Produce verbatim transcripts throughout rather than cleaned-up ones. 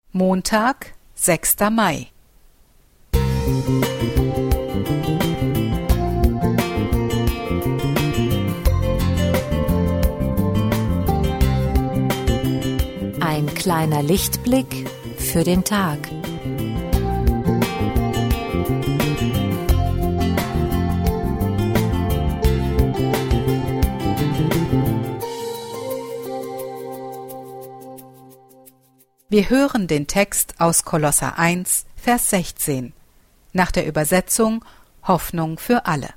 Montag, sechster Mai. Ein kleiner Lichtblick für den Tag. Wir hören den Text aus Kolosser eins, Vers sechzehn, nach der Übersetzung Hoffnung für alle.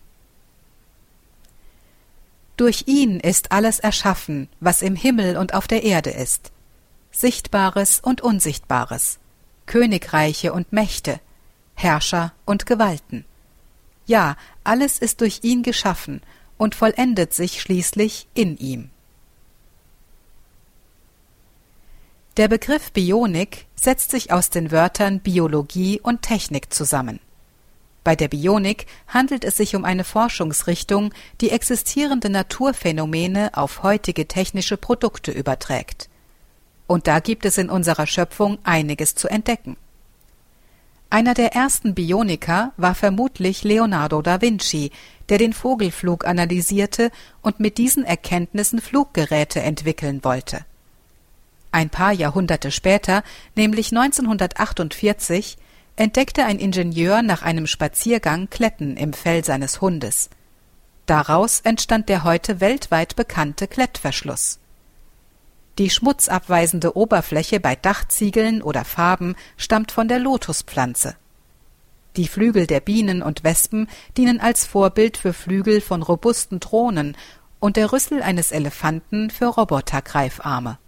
Durch ihn ist alles erschaffen, was im Himmel und auf der Erde ist, Sichtbares und Unsichtbares, Königreiche und Mächte, Herrscher und Gewalten. Ja, alles ist durch ihn geschaffen und vollendet sich schließlich in ihm. Der Begriff Bionik setzt sich aus den Wörtern Biologie und Technik zusammen. Bei der Bionik handelt es sich um eine Forschungsrichtung, die existierende Naturphänomene auf heutige technische Produkte überträgt. Und da gibt es in unserer Schöpfung einiges zu entdecken. Einer der ersten Bioniker war vermutlich Leonardo da Vinci, der den Vogelflug analysierte und mit diesen Erkenntnissen Fluggeräte entwickeln wollte. Ein paar Jahrhunderte später, nämlich neunzehnhundertachtundvierzig, entdeckte ein Ingenieur nach einem Spaziergang Kletten im Fell seines Hundes. Daraus entstand der heute weltweit bekannte Klettverschluss. Die schmutzabweisende Oberfläche bei Dachziegeln oder Farben stammt von der Lotuspflanze. Die Flügel der Bienen und Wespen dienen als Vorbild für Flügel von robusten Drohnen und der Rüssel eines Elefanten für Robotergreifarme.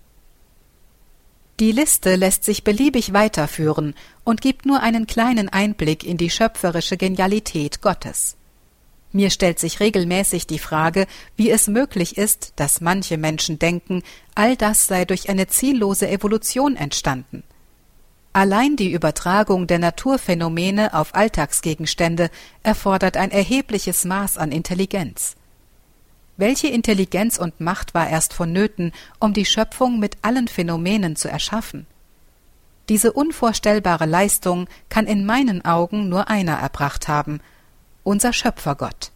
Die Liste lässt sich beliebig weiterführen und gibt nur einen kleinen Einblick in die schöpferische Genialität Gottes. Mir stellt sich regelmäßig die Frage, wie es möglich ist, dass manche Menschen denken, all das sei durch eine ziellose Evolution entstanden. Allein die Übertragung der Naturphänomene auf Alltagsgegenstände erfordert ein erhebliches Maß an Intelligenz. Welche Intelligenz und Macht war erst vonnöten, um die Schöpfung mit allen Phänomenen zu erschaffen? Diese unvorstellbare Leistung kann in meinen Augen nur einer erbracht haben, unser Schöpfergott.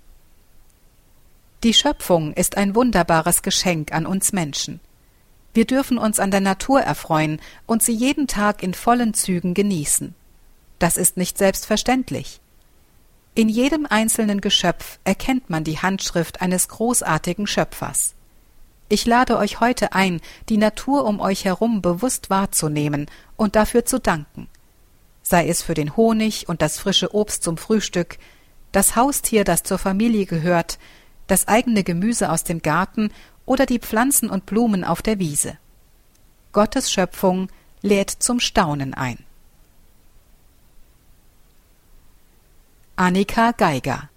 Die Schöpfung ist ein wunderbares Geschenk an uns Menschen. Wir dürfen uns an der Natur erfreuen und sie jeden Tag in vollen Zügen genießen. Das ist nicht selbstverständlich. In jedem einzelnen Geschöpf erkennt man die Handschrift eines großartigen Schöpfers. Ich lade euch heute ein, die Natur um euch herum bewusst wahrzunehmen und dafür zu danken. Sei es für den Honig und das frische Obst zum Frühstück, das Haustier, das zur Familie gehört, das eigene Gemüse aus dem Garten oder die Pflanzen und Blumen auf der Wiese. Gottes Schöpfung lädt zum Staunen ein. Annika Geiger